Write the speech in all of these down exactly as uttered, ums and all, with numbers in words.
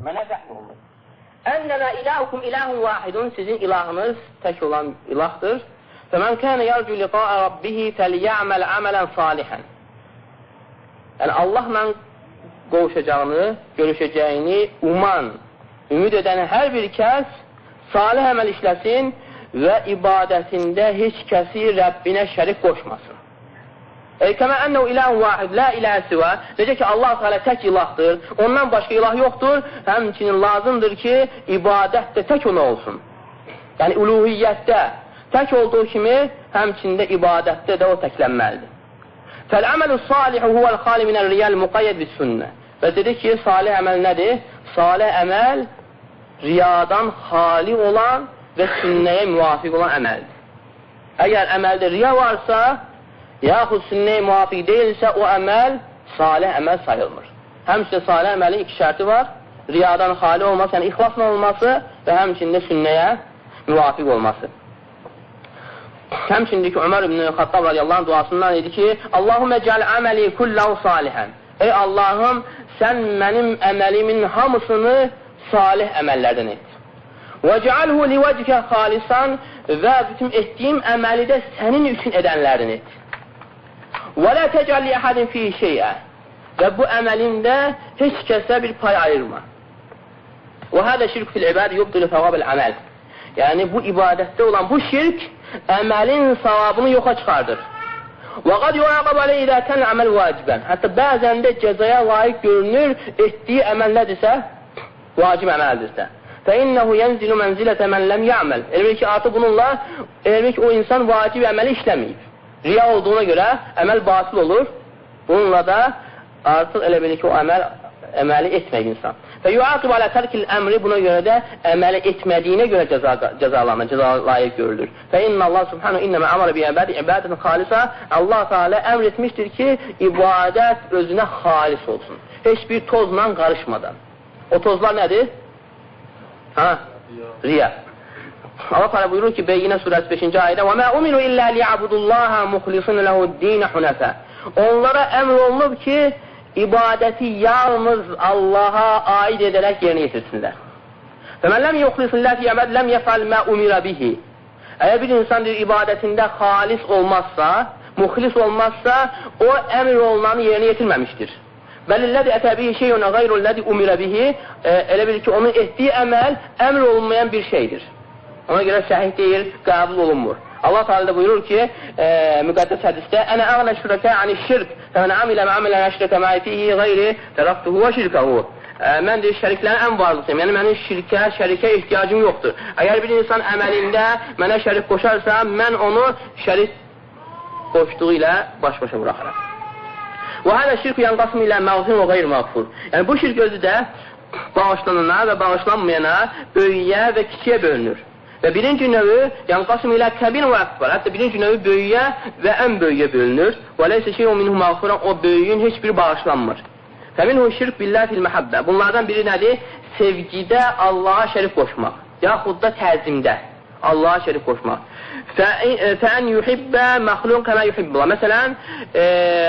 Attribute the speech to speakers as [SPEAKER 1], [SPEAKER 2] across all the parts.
[SPEAKER 1] Mənə vəhy olunur. Ənəmə ilahukum ilahun vahidun, sizin ilahınız tək olan ilahdır. Fəmən kənə yarcu liqa'a rabbihi fəliyə'məl əmələn salihən. Yəni, Allahla qovuşacağını, görüşəcəyini uman, ümid edən hər bir kəs salih əməl işləsin və ibadətində heç kəsi Rəbbinə şərik qoşmasın. Kəmə ənəu ilahun vahid, la ilah sivə, necə ki, Allah Teala tək ilahdır, ondan başqa ilah yoxdur, həmçinin lazımdır ki, ibadət də tək ona olsun. Yəni, uluhiyyətdə tək olduğu kimi, həmçində ibadətdə də o təklənməlidir. Fəl-əməl-ü salihu huvəl xali minəl riyəl müqayyəd bis sünnə. Və dedi ki, salih əməl nədir? Salih əməl riyadan xali olan və sünnəyə müvafiq olan əməldir. Əgər əməldə riya varsa, yaxud sünnəyə müvafiq deyilsə, o əməl salih əməl sayılmır. Həmçində salih əməlin iki şərti var. Riyadan xali olması, yəni ixlasla olması və həmçində sünnəyə müvafiq olması. Həmçindəki Ömər ibn Xattab radiyallahu anh duasından idi ki, Allahümmə cəl əməli kullahu salihən. Ey Allahım, sən mənim əməlimin hamısını salih əməllərdən et. Və cəalhu livəcikə xalisan və bütün etdiyim əməli də sənin üçün edənlərdən et. Və lə təcəl li əhədin fi şeyə. Və bu əməlində heç kəsə bir pay ayırma. Və hədə şirk fil ibadə yubdilu fəvabəl əməl. Yəni, bu ibadətdə olan bu şirk əməlin savabını yoxa çıxardır. Və qad yuaqab alə ilə kən əməl vacibən. Hətta bəzən də cəzaya layiq görünür, etdiyi əməl nədirsə, vacib əməldirsə. Fə innəhu yənzilu mənzilətə mən ləm yəməl. Elbir ki, artıq bununla, elbir ki, o insan vacib əməli işləməyib. Riya olduğuna görə əməl batıl olur. Bununla da artıq elə bilir ki, o əməl əməli etmək insan. Və yuaqib alə tərkil əmri, buna görə də əməli etmədiyinə görə cəza, cəzalanır, cəza layiq görülür. Və inna Allah subhanahu innəmə əmrə bi ibadə ibadətin xalisa. Allah Teala əmr etmişdir ki, ibadət özünə xalis olsun. Heç bir tozla qarışmadan. O tozlar nədir? Ha? Riya. Allah Teala buyurur ki, Beyyinə surəsi beşinci ayədə: "Və mə umiru illə liya'budullaha muxlisin lehu'd-din hunəfə." Onlara əmr olunub ki, ibadəti yalnız Allaha aid edərək yerinə yetirsinlər. "Fəmən ləm yuxlisillah fi əməd ləm yef'al mə umira bihi." Əgər bir insan bir ibadətində xalis olmazsa, muxlis olmazsa, o əmr olunanı yerinə yetirməmişdir. Bəlillədi ətəbihi şeyun qayrullədi umira bihi. Elə bilir ki, onun etdiyi əməl əmr olunmayan bir şeydir. Ona görə səhih deyil, qəbul olunmur. Allah Teala da buyurur ki, e, müqəddəs hədisdə: "Ənə əğnə şürəkə ani şirk, fəmən amilə mə'amilə əşrəkə mə'i fihi qayri, tərəftuhu və şirkəhu." Mən deyir, şəriklərin ən varlısıyım. Yəni, mənim şirkə, şərikə ehtiyacım yoxdur. Əgər bir insan əməlində mənə şərik qoşarsa, mən onu şərik qoşduğu ilə baş-başa buraxaram. Və hələ şirk yanqasım ilə məğfir və qeyr məğfur. Yəni, bu şirk özü də bağışlanana və bağışlanmayana, böyüyə və kiçiyə bölünür. Və birinci növü, yanqasım ilə kəbir və əkbar. Hətta birinci növü böyüyə və ən böyüyə bölünür. Və leysə şeyun minhu məğfuran, o böyüyün heç bir bağışlanmır. Fəminhu şirk billah fil məhəbbə. Bunlardan biri nədir? Sevgidə Allaha şərik qoşmaq. Yaxud da təzimdə Allaha şərik qoşmaq. Fəən yuhibbə məxluq kəmə yuhibbullah. Məsələn, e,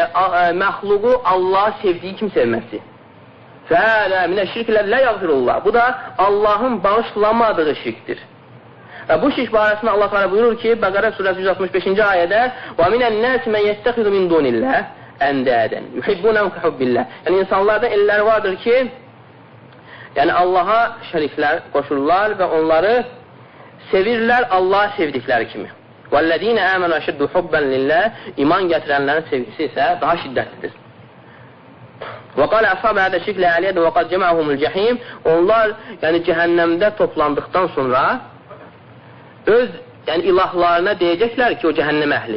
[SPEAKER 1] məxluqu Allaha sevdiyi kim sevməsi. Fəələ minə şirklə lə yağfirullah. Bu da Allahın bağışlamadığı şirkdir. Bu şirk barəsində Allah Teala buyurur ki, Bəqərə surəsi yüz altmış beşinci ayədə: "Və minən-nasi men yettexizu min dunillah əndədən yuhibbunhum kehubbillah." Yəni insanlarda elləri vardır ki, yəni Allaha şəriklər qoşurlar və onları sevirlər Allah sevdikləri kimi. "Vəllezina amanu əşəddu hubban lillah." İman gətirənlərin sevgisi isə daha şiddətlidir. Və qala ashab hada şirklə aliyədə və qad cəma'humul cəhim. Onlar yəni cəhənnəmdə toplandıqdan sonra öz yəni ilahlarına deyəcəklər ki, o cəhənnəm əhli.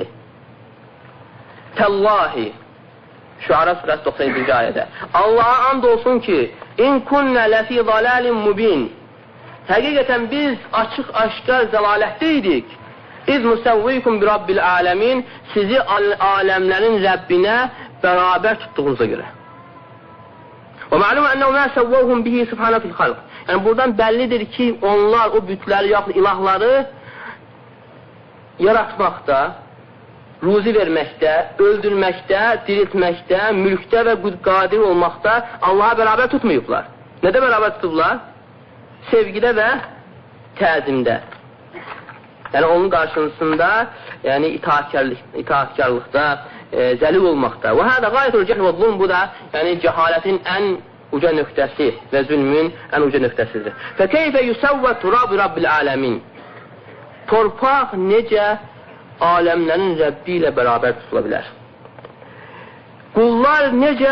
[SPEAKER 1] Təllahi Şuara surəsi doxsan yeddinci ayədə: "Allaha and olsun ki, in kunna lafi dalalin mubin." Həqiqətən biz açıq-aşkar zəlalətdə idik. "İz musavvikum bi rabbil alamin." Sizi aləmlərin Rəbbinə bərabər tutduğunuza görə. Və məlum ənəhu mə səvvəvhum bihi subhanə fil xalq. Yəni, buradan bəllidir ki, onlar o bütləri, yaxud ilahları yaratmaqda, ruzi verməkdə, öldürməkdə, diriltməkdə, mülkdə və qadir olmaqda Allaha bərabər tutmayıblar. Nədə bərabər tutublar? Sevgidə və təzimdə. Yəni onun qarşısında, yəni itaatkarlıq, itaatkarlıqda, e, zəlil olmaqda. Və hədə qayətul cəhl və zulm, bu da yəni cəhalətin ən uca nöqtəsi və zülmün ən uca nöqtəsidir. Fə keyfə yusəvvə turab rabbil aləmin. Torpaq necə aləmlərin Rəbbi ilə bərabər tutula bilər? Qullar necə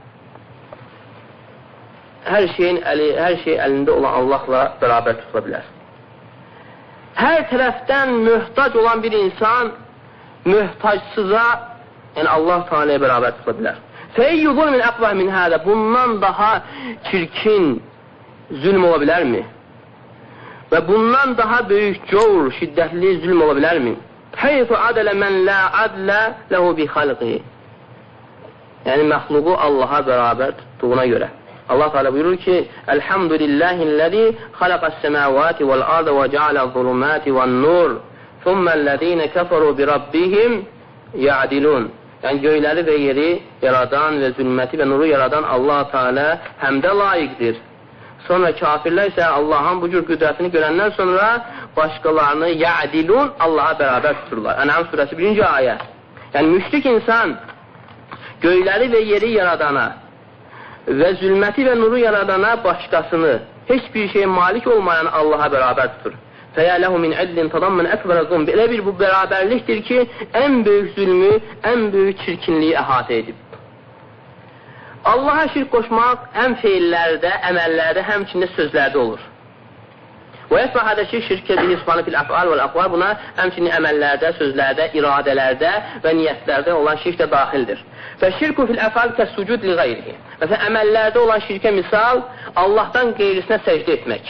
[SPEAKER 1] hər şeyin əli, hər şey əlində olan Allahla bərabər tutula bilər? Hər tərəfdən möhtac olan bir insan möhtacsıza, yəni Allah Teala'ya bərabər tutula bilər. Feyyü zulmin əqvə min hədə, bundan daha çirkin zülm ola bilərmi? Və bundan daha böyük cavr, şiddətli zülm ola bilərmi? Heyfu adələ mən la adlə ləhu bi xalqihi. Yəni məxluqu Allaha bərabər tutduğuna görə. Allah Teala buyurur ki: "Elhamdülillahi'llezî halaqas-semâvâti vel-arda ve cealez-zulumâti ven-nur, thumma'llezîne keferû bi rabbihim ya'dilûn." Yəni göyləri və yeri yaradan və zülməti və nuru yaradan Allah Teala həmdə layiqdir. Sonra kafirlər isə Allahın bu cür qüdrətini görəndən sonra başqalarını ya'dilûn, Allaha bərabər tuturlar. Ən'am surəsi birinci ayə. Yəni müşrik insan göyləri və yeri yaradana və zülməti və nuru yaradana başqasını, heç bir şey malik olmayan Allaha bərabər tutur. Fəyə ləhu min ədlin tadammən əkbərə zulm. Belə bir bu bərabərlikdir ki, ən böyük zülmü, ən böyük çirkinliyi əhatə edib. Allaha şirk qoşmaq həm feillərdə, əməllərdə, həmçində sözlərdə olur. Və yəsbə hədəşi şirkə bihi subhanə fil əf'al vəl əqvar, buna həmçinin əməllərdə, sözlərdə, iradələrdə və niyyətlərdə olan şirk də daxildir. Və şirku fil əf'al kəs-sucud li qeyrihi. Məsələn, əməllərdə olan şirkə misal, Allahdan qeyrisinə səcdə etmək.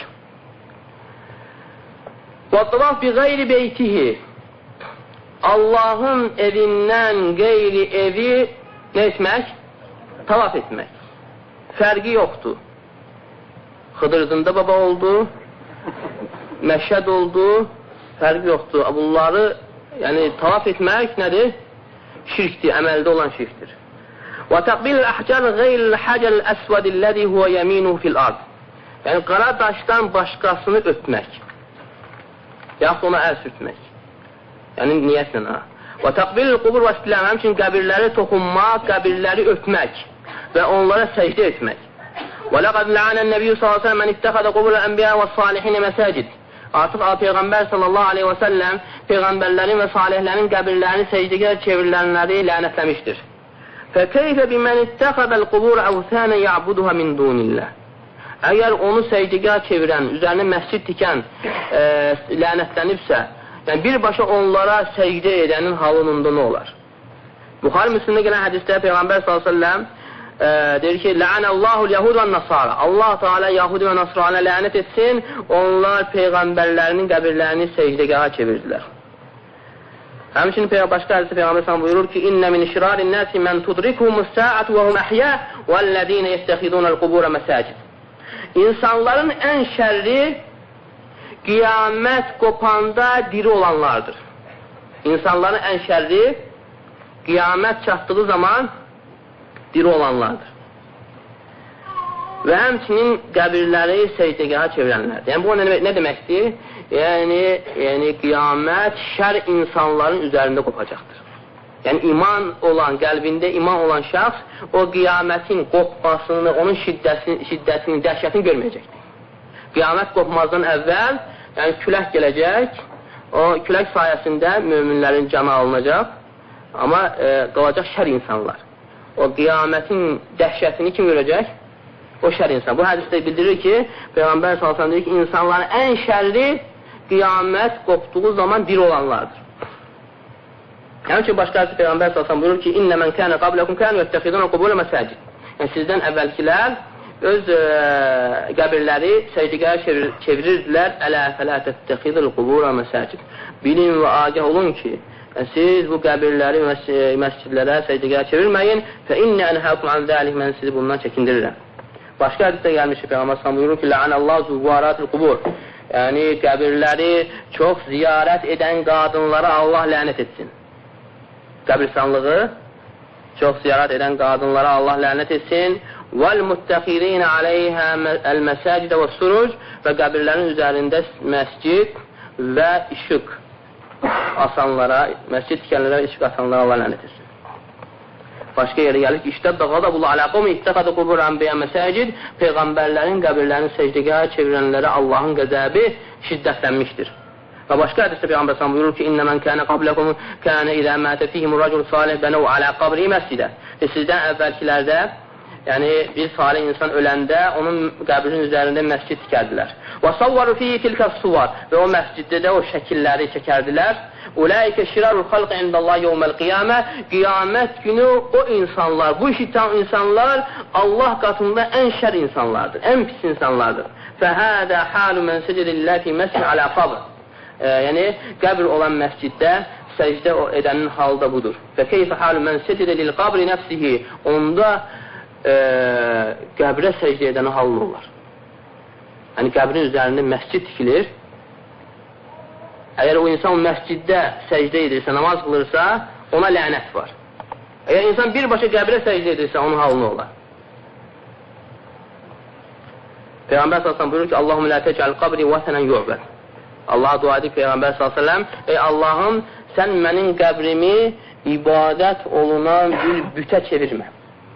[SPEAKER 1] Və tavaf bi qeyri beytihi, Allahın evindən qeyri evi nə etmək? Tavaf etmək. Fərqi yoxdur. Xıdırcında baba oldu, Məşəd oldu, fərqi yoxdur. Bunları, yəni tavaf etmək nədir? Şirkdir, əməldə olan şirkdir. Və təqbil-ül əhcar qeyril həcəl əsvədilləzi huvə yəminuhu fil-ard. Yəni qara daşdan başqasını öpmək. Yaxud ona əl sürtmək. Yəni niyyətlə ha. Və təqbil-ül qubur və istiləm, həmçinin qəbirləri toxunmaq, qəbirləri öpmək və onlara səcdə etmək. Və ləqəd lə'anən nəbiyyü sallallahu aleyhi və səlləm mən ittəxədə qubur ənbiya və salihinə məsəcid. Artıq Peyğəmbər sallallahu aleyhi və səlləm Peyğəmbərlərin və salihlərin qəbirlərini səcdəgər çevirilənləri lənətləmişdir. Fəkeyfə bimən ittəxədəl qubur əvsənə ya'buduha min dunillah. Əgər onu səcdəgər çevirən, üzərinə məscid tikən e, lənətlənibsə, yəni birbaşa onlara səcdə edənin halında nə olar? Buxari Müslimdə gələn hədisdə Peyğəmbər sallallahu aleyhi və səlləm e, deyir ki, Lə'anəllahul yahud və nasara. Allah Teala yahudi və nasrana lənət etsin, onlar Peyğəmbərlərinin qəbirlərini səcdəgaha çevirdilər. Həmçinin başqa hədisdə Peyğəmbər sallallahu buyurur ki, İnnə min şirarin nəsi mən tudrikumus sə'ət və hum əhyə vəllədinə yəstəxidunəl qubura məsəcid. İnsanların ən şərri qiyamət qopanda diri olanlardır. İnsanların ən şərri qiyamət çatdığı zaman diri olanlardır. Və həmçinin qəbirləri səcdəgaha çevirənlərdir. Yəni bu nə, nə deməkdir? Yəni, yəni qiyamət şər insanların üzərində qopacaqdır. Yəni iman olan, qəlbində iman olan şəxs o qiyamətin qopmasını, onun şiddətini, şiddətini, dəhşətini görməyəcəkdir. Qiyamət qopmazdan əvvəl yəni külək gələcək, o külək sayəsində möminlərin canı alınacaq, amma e, qalacaq şər insanlar. O qiyamətin dəhşətini kim görəcək? O şər insan. Bu hədisdə bildirir ki, Peyğəmbər sallallahu əleyhi və səlləm deyir ki, insanların ən şərri qiyamət qopduğu zaman diri olanlardır. Yəni ki, başqa hədisdə Peyğəmbər sallallahu əleyhi və səlləm buyurur ki, İnnə mən kənə qabləkum kənə yəttəxidunə qubura məsəcid. Yəni sizdən əvvəlkilər öz e, qəbirləri səcdəgah çevir, çevirirdilər. Ələ fələ təttəxidul qubura məsəcid. Bilin və agah olun ki, siz bu qəbirləri məs məscidlərə səcdəgah çevirməyin. Fə innə ənhəkum an zəlik, mən sizi bundan çəkindirirəm. Başqa hədisdə gəlmiş ki, Peyğəmbər sallallahu buyurur ki, Lə'anəllahu zuvvaratul qubur. Yəni qəbirləri çox ziyarət edən qadınlara Allah lənət etsin. Qəbirstanlığı çox ziyarət edən qadınlara Allah lənət etsin. وَالْمُتَّخِذِينَ عَلَيْهَا الْمَسَاجِدَ وَالسُّرُجِ və qəbirlərin üzərində məscid və işıq asanlara, məscid tikənlərə işıq asanlara Allah lənət etsin. Başqa yerə gəlir ki, İştəddə qadabullah alə qavmin ittəxədə qubur ənbiyə məsəcid, Peyğəmbərlərin qəbirlərini səcdəgah çevirənlərə Allahın qəzəbi şiddətlənmişdir. Və başqa hədisdə Peyğəmbər sallallahu buyurur ki, İnnə mən kənə qabləkum kənə idə mətə fihim rəcul salih bənəv alə qabri məscidə. Sizdən əvvəlkilərdə, yəni bir salih insan öləndə onun qəbrinin üzərində məscid tikərdilər. Və savvaru fihi tilkə suvar və o məsciddə də o şəkilləri çəkərdilər. Ulaikə şirarul xalq indallah yevməl qiyamə, qiyamət günü o insanlar, bu işi tam insanlar Allah qatında ən şər insanlardır, ən pis insanlardır. Fəhədə halu mən səcədilləh fi məscid alə qabr. Yəni, qəbr olan məsciddə səcdə edənin halı da budur. Və keyfə halu mən səcədə lil qabri nəfsihi, onda e, qəbrə səcdə edəni halı olar. Yəni, qəbrin üzərində məscid tikilir. Əgər o insan məsciddə səcdə edirsə, namaz qılırsa, ona lənət var. Əgər insan birbaşa qəbrə səcdə edirsə, onun halını olar. Peyğəmbər sallallahu əleyhi və səlləm buyurur ki, Allahumma la tec'al qabri vətənən yu'bəd. Allaha dua edib Peyğəmbər sallallahu əleyhi və səlləm, ey Allahım, sən mənim qəbrimi ibadət olunan bir bütə çevirmə.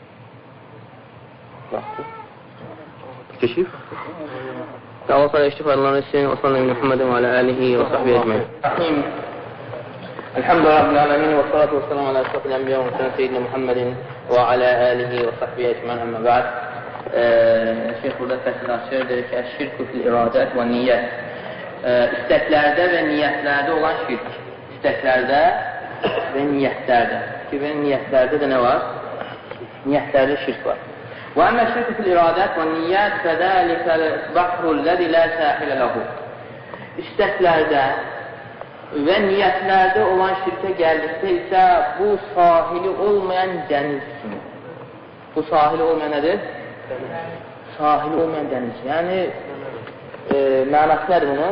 [SPEAKER 1] Keşif. Allah تعالى يشتفى الله نفسه وصلى الله محمد وعلى آله وصحبه أجمعين. الحمد لله رب العالمين والصلاة والسلام على أشرف الأنبياء والمرسلين سيدنا محمد وعلى آله وصحبه أجمعين. أما بعد, Şeyh burada fəsil açırdır ki, şirk fil iradət və niyyət. İstəklərdə və niyyətlərdə olan şirk. İstəklərdə və niyyətlərdə. Ki, və niyyətlərdə də nə var? Niyyətlərdə şirk var. وأما الشرك في الإرادات والنيات فذلك البحر الذي لا ساحل له. İstəklərdə və niyyətlərdə olan şirkə gəldikdə isə bu sahili olmayan dəniz kimi. Bu sahili olmayan nədir? Sahili olmayan dəniz. Yəni, e, mənası nədir bunun?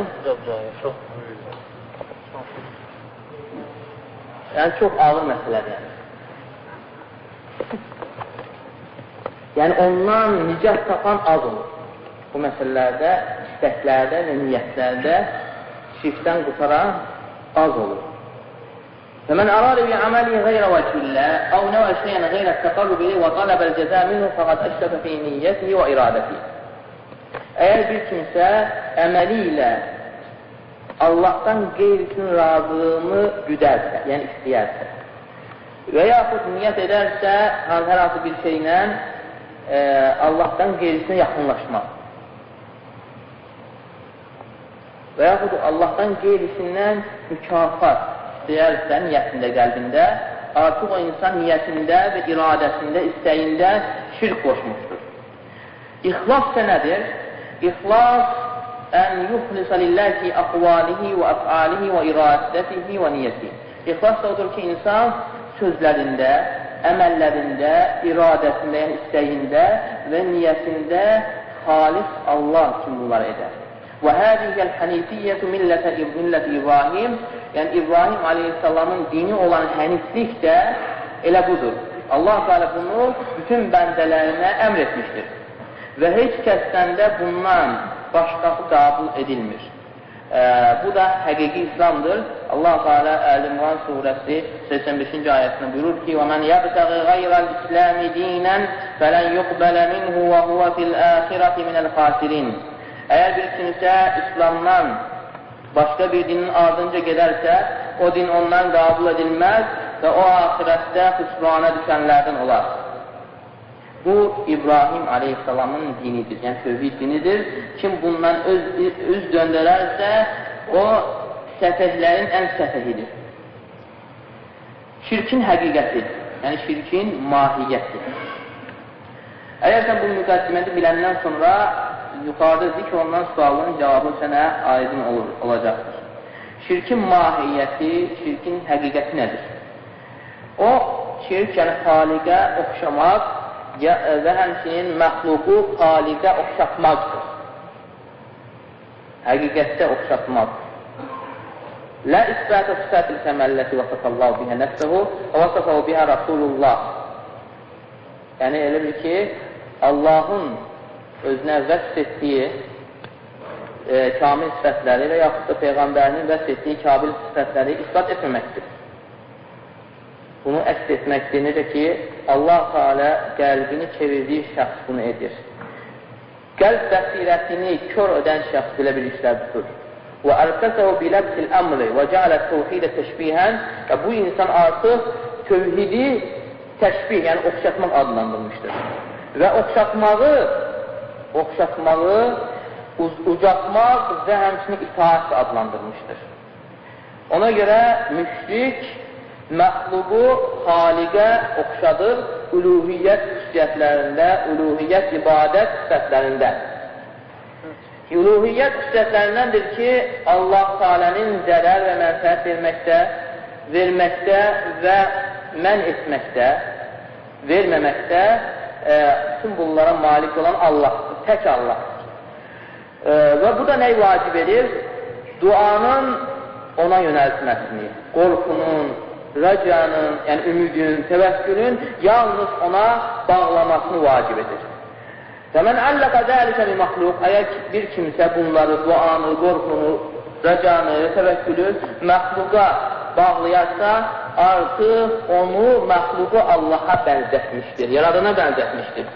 [SPEAKER 1] Yəni, çox ağır məsələdir. Yəni. Yəni, ondan nicat tapan az olur. Bu məsələlərdə, istəklərdə və niyyətlərdə şirkdən qutaran az olur. Və mən əradə bi əməli qeyrə vəkillə, əv nəvə şeyən qeyrə təqarrubi və tələbəl cəzə minhu fəqad əşrəfə fi niyyətihi və iradətihi. Əgər bir kimsə əməli ilə Allahdan qeyrisinin razılığını güdərsə, yəni istəyərsə və yaxud niyyət edərsə hər hansı bir şeylə e, Allahdan qeyrisinə yaxınlaşmaq və yaxud Allahdan qeyrisindən mükafat istəyərsə niyyətində, qəlbində, artıq o insan niyyətində və iradəsində, istəyində şirk qoşmuşdur. İxlas isə nədir? İxlas ən yuxlisə lilləhi əqvalihi və əfalihi və iradətihi və niyyətihi. İxlas da odur ki, insan sözlərində, əməllərində, iradəsində, yəni istəyində və niyyətində xalis Allah üçün bunlar edər. Və hədiyəl hənifiyyətü millətə millət İbrahim, yəni İbrahim aleyhissalamın dini olan həniflik də elə budur. Allah Teala bunu bütün bəndələrinə əmr etmişdir. Və heç kəsdən də bundan başqası qəbul edilmir. Ee, bu da həqiqi İslamdır. Allah Teala Əl-İmran surəsi səksən beşinci ayəsində buyurur ki: "Və men yabtaghi ghayra'l-İslam dinan falan yuqbala minhu və huwa fil-âxirati minel-xasirin." Əgər bir kimsə İslamdan başqa bir dinin ardınca gedərsə, o din ondan qəbul edilməz və o axirətdə xüsrana düşənlərdən olar. Bu, İbrahim aleyhissalamın dinidir, yəni tövhid dinidir. Kim bundan öz, üz döndərərsə, o səfəhlərin ən səfəhidir. Şirkin həqiqəti, yəni şirkin mahiyyəti. Əgər sən bu müqəddiməti biləndən sonra yuxarıda zikr olunan sualın cavabı sənə aydın olur, olacaqdır. Şirkin mahiyyəti, şirkin həqiqəti nədir? O, şirk, yəni xaliqə oxşamaq və həmçinin məxluqu xaliqə oxşatmaqdır. Həqiqətdə oxşatmaq. Lə isbətə sıfətil kəməlləti və səfəllahu bihə nəfsəhu və səfəhu bihə Rasulullah. Yəni, elə bir ki, Allahın özünə vəsf etdiyi e, kamil sifətləri və yaxud da Peyğəmbərinin vəsf etdiyi kamil sifətləri ispat etməməkdir. Bunu əks etməkdir. Necə ki, Allah Teala qəlbini çevirdiyi şəxs bunu edir. Qəlb bəsirətini kör edən şəxs belə bir işlər tutur. Və əlqəsəhu biləbsil əmri və cəalə təvhidə təşbihən və bu insan artıq tövhidi təşbih, yəni oxşatmaq adlandırmışdır. Və oxşatmağı, oxşatmağı ucatmaq və həmçinin itaat adlandırmışdır. Ona görə müşrik məxluqu xaliqə oxşadır uluhiyyət xüsusiyyətlərində, uluhiyyət ibadət sifətlərində. Uluhiyyət xüsusiyyətlərindəndir ki, Allah Teala'nın zərər və mənfəət verməkdə, verməkdə və mən etməkdə, verməməkdə e, bütün bunlara malik olan Allahdır, tək Allahdır. E, və bu da nəyi vacib edir? Duanın ona yönəltməsini, qorxunun, rəcanın, yəni ümidin, təvəkkülün yalnız ona bağlamasını vacib edir. Və mən əlləqə dəlikə bir məxluq, əgər bir kimsə bunları, duanı, qorxunu, rəcanı, təvəkkülü məxluqa bağlayarsa, artıq onu, məxluqu Allaha bənzətmişdir, yaradana bənzətmişdir.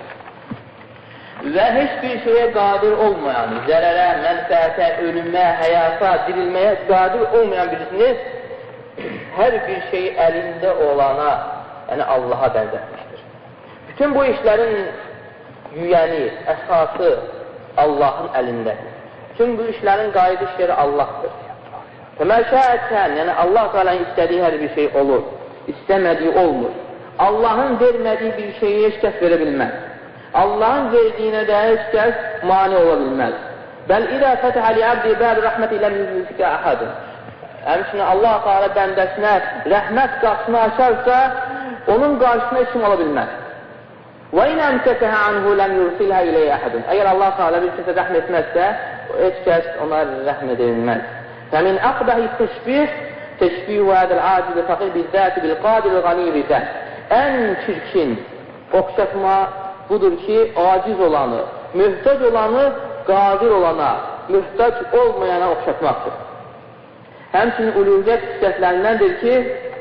[SPEAKER 1] Və heç bir şeyə qadir olmayan, zərərə, mənfəətə, ölümə, həyata, dirilməyə qadir olmayan birisini hər bir şey əlində olana, yəni Allaha bənzətmişdir. Bütün bu işlərin yüyəni, əsası Allahın əlindədir. Bütün bu işlərin qayıdış yeri Allahdır. Təməl şəhətən, yəni Allah Teala'nın istədiyi hər bir şey olur, istəmədiyi olmur. Allahın vermədiyi bir şeyi heç kəs verə bilməz. Allahın verdiyinə də heç kəs mani ola bilməz. Bəl idə fətəhə li əbdi bəli rəhmət ilə müzikə əhədin. Həmçinin Allah Teala bəndəsinə rəhmət qapısını açarsa, onun qarşısına heç kim ola bilməz. Və inə əmsəkəhə anhu ləm yursilhə iləyə əhədin. Əgər Allah Teala bir kəsə rəhm etməzsə, heç kəs ona rəhm edilməz. Fəmin əqbəhi təşbih, təşbih və ədəl acizə fəqir bizzəti bil qadir və qanirifə. Ən çirkin oxşatma budur ki, aciz olanı, mühtac olanı qadir olana, mühtac olmayana oxşatmaqdır. Həmçinin uluhiyyət xüsusiyyətlərindəndir ki,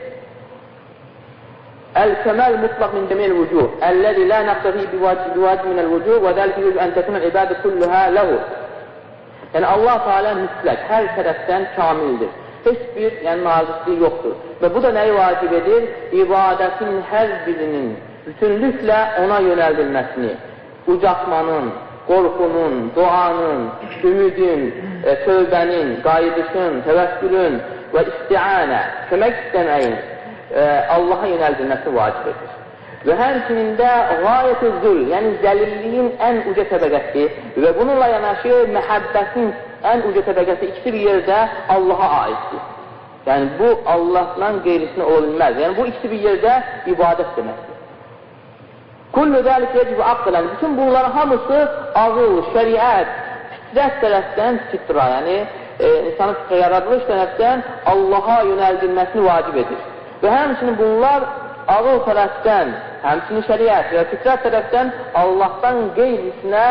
[SPEAKER 1] Əl-kəməl mutlaq min cəmiyel vücuh, əlləzi la nəqtəfi bivacib minəl vücuh və dəlikə yüz ən təkunəl ibadə kulluhə ləhu. Yəni, Allah Teala mütləq, hər tərəfdən kamildir. Heç bir yəni, nazisliyi yoxdur. Və bu da nəyi vacib edir? İbadətin hər birinin bütünlüklə ona yönəldilməsini, ucatmanın, qorxunun, duanın, ümidin, e, tövbənin, qayıdışın, təvəkkülün və istianə, kömək istəməyin e, Allaha yönəldilməsi vacib edir. Və həmçinin də qayət-ı zül, yəni zəlilliyin ən uca təbəqəsi və bununla yanaşı məhəbbətin ən uca təbəqəsi ikisi bir yerdə Allaha aiddir. Yəni bu Allahdan qeyrisini ola bilməz. Yəni bu ikisi bir yerdə ibadət deməkdir. Kullu dəlik yecib aqlən. Bütün bunların hamısı ağıl, şəriət, fitrət tərəfdən fitra, yəni e, insanın fitrə yaradılış tərəfdən Allaha yönəldilməsini vacib edir. Və həmçinin bunlar ağıl tərəfdən, həmçinin şəriət və fitrət tərəfdən Allahdan qeyrisinə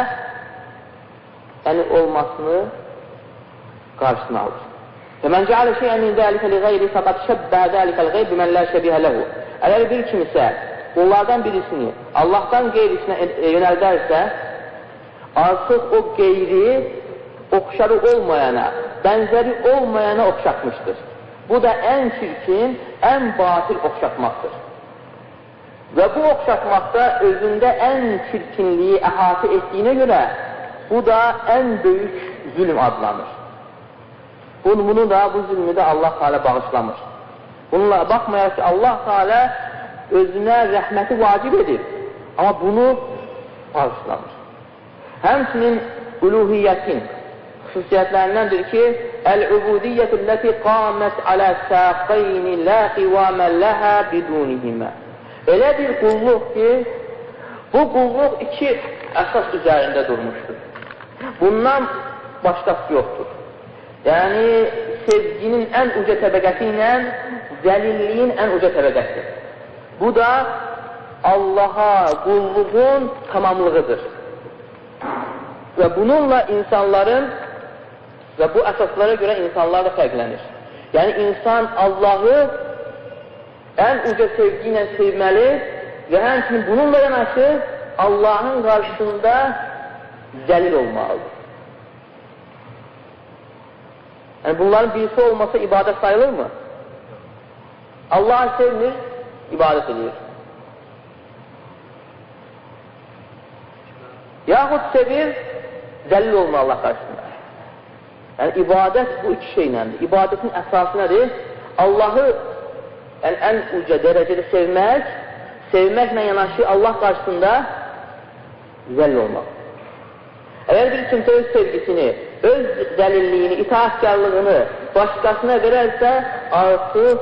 [SPEAKER 1] yəni olmasını qarşısına alır. Və mən cəalə şeyən min dəlikə li qeyri fəqat şəbbə dəlikəl qeyb bimən lə şəbihə ləhu. Əgər bir kimsə bunlardan birisini Allahdan qeyrisinə yönəldərsə, artıq o qeyri oxşarı olmayana, bənzəri olmayana oxşatmışdır. Bu da ən çirkin, ən batil oxşatmaqdır. Və bu oxşatmaqda özündə ən çirkinliyi əhatə etdiyinə görə bu da ən böyük zülm adlanır. Bunu da, bu zülmü də Allah Teala bağışlamır. Bununla baxmayaraq ki, Allah Teala özünə rəhməti vacib edir. Amma bunu bağışlamır. Həmçinin uluhiyyətin xüsusiyyətlərindəndir ki, Əl-ubudiyyətü-ləti qamət alə səqəyni lə qivamə ləhə bidunihimə. Elə bir qulluq ki, bu qulluq iki əsas üzərində durmuşdur. Bundan başqası yoxdur. Yəni, sevginin ən uca təbəqəsi ilə zəlilliyin ən uca təbəqəsi. Bu da Allaha qulluğun tamamlığıdır. Və bununla insanların və bu əsaslara görə insanlar da fərqlənir. Yəni, insan Allahı ən uca sevgi ilə sevməli və həmçinin bununla yanaşı Allahın qarşısında zəlil olmalıdır. Yəni, bunların birisi olmasa ibadət sayılır mı? Allah'ı sevmir, ibadət edir. Yaxud sevir, zəlil olma Allah qarşısında. Yəni, ibadət bu iki şeyləndir. İbadətin əsası nədir? Allahı yəni, ən uca dərəcədə sevmək, sevməklə yanaşı Allah qarşısında zəlil olmaq. Əgər bir kimsə öz sevgisini, öz zəlilliyini, itaatkarlığını başqasına verərsə, artıq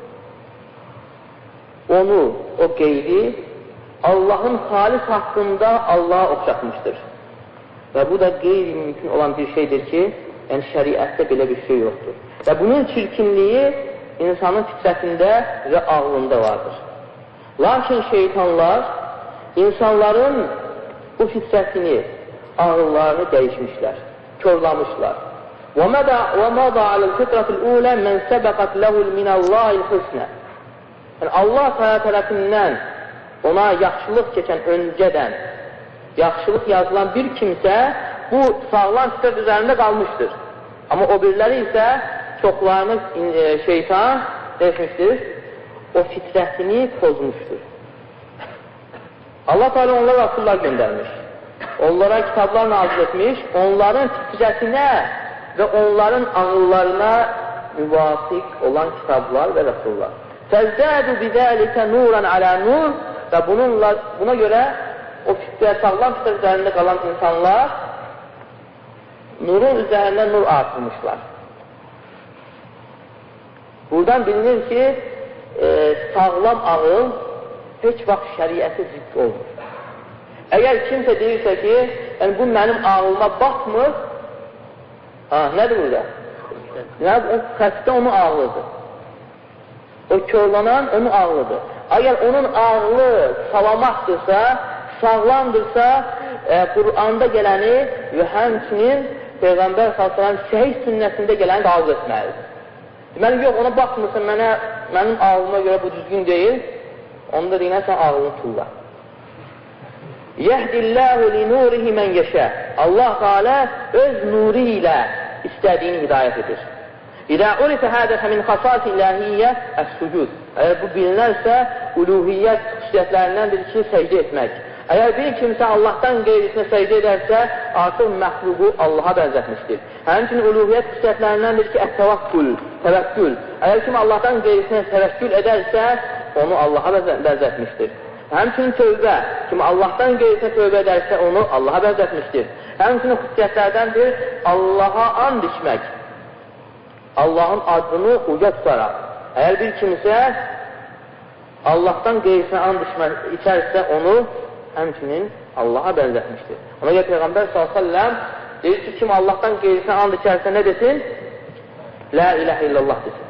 [SPEAKER 1] onu, o qeydi Allahın xalis haqqında Allaha oxşatmışdır. Və bu da qeyri-mümkün olan bir şeydir ki, yəni şəriətdə belə bir şey yoxdur. Və bunun çirkinliyi insanın fitrətində və ağlında vardır. Lakin şeytanlar insanların bu fitrətini, ağıllarını dəyişmişlər, körlamışlar. وَمَضَى عَلَى الْفِطْرَةِ الْأُولَى مَنْ سَبَقَتْ لَهُ مِنَ اللّٰهِ الْحُسْنَى Yəni, Allah tərəfindən ona yaxşılıq keçən öncədən yaxşılıq yazılan bir kimsə bu sağlam fitrət üzərində qalmışdır. Amma o biriləri isə çoxlarını şeytan etmişdir, o fitrətini pozmuşdur. Allah Teala onlara rasullar göndərmiş, onlara kitablar nazil etmiş, onların fitrətinə və onların ağıllarına müvafiq olan kitablar və rasullar. فَزَّادُ بِذَٰلِكَ نُورًا عَلَى نُورٍ Və bununla, buna görə o fitrət, sağlam fitrət üzərində qalan insanlar nurun üzərində nur artırmışlar. Buradan bilinir ki, e, sağlam ağıl heç vaxt şəriəti zidd olmur. Əgər kimsə deyirsə ki, yəni, bu mənim ağlıma batmır, ha, nədir burada? Yəni, o xəstə onun ağlıdır. O körlanan onun ağlıdır. Əgər onun ağlı salamatdırsa, sağlamdırsa, e, Qur'anda gələni və həmçinin Peyğəmbər sallallahu əleyhi və səlləm səhih sünnəsində gələni qəbul etməlidir. Deməli, yox, ona baxmırsan, mənə, mənim ağlıma görə bu düzgün deyil, onu da deyinə, sən ağlını tulla. Yəhdilləhu li nurihi mən yeşə. Allah Teala öz nuri ilə istədiyini hidayət edir. İdə urifə hədəfə min xasas ilahiyyə əs-sucud. Əgər bu bilinərsə, uluhiyyət xüsusiyyətlərindəndir ki, səcdə etmək. Əgər bir kimsə Allahdan qeyrisinə səcdə edərsə, artıq məxluqu Allaha bənzətmişdir. Həmçinin uluhiyyət xüsusiyyətlərindəndir ki, ət-təvakkül, təvəkkül. Əgər kim Allahdan qeyrisinə təvəkkül edərsə, onu Allaha bənzətmişdir. Həmçinin tövbə, kim Allahdan qeyrisinə tövbə edərsə, onu Allaha bənzətmişdir. Həmçinin xüsusiyyətlərdəndir Allaha and içmək. Allahın adını uca tutaraq. Əgər bir kimsə Allahdan qeyrisinə and içərsə, onu həmçinin Allaha bənzətmişdir. Ona görə Peyğəmbər sallallahu əleyhi və səlləm deyir ki, kim Allahdan qeyrisinə and içərsə nə desin? La ilahə illallah desin.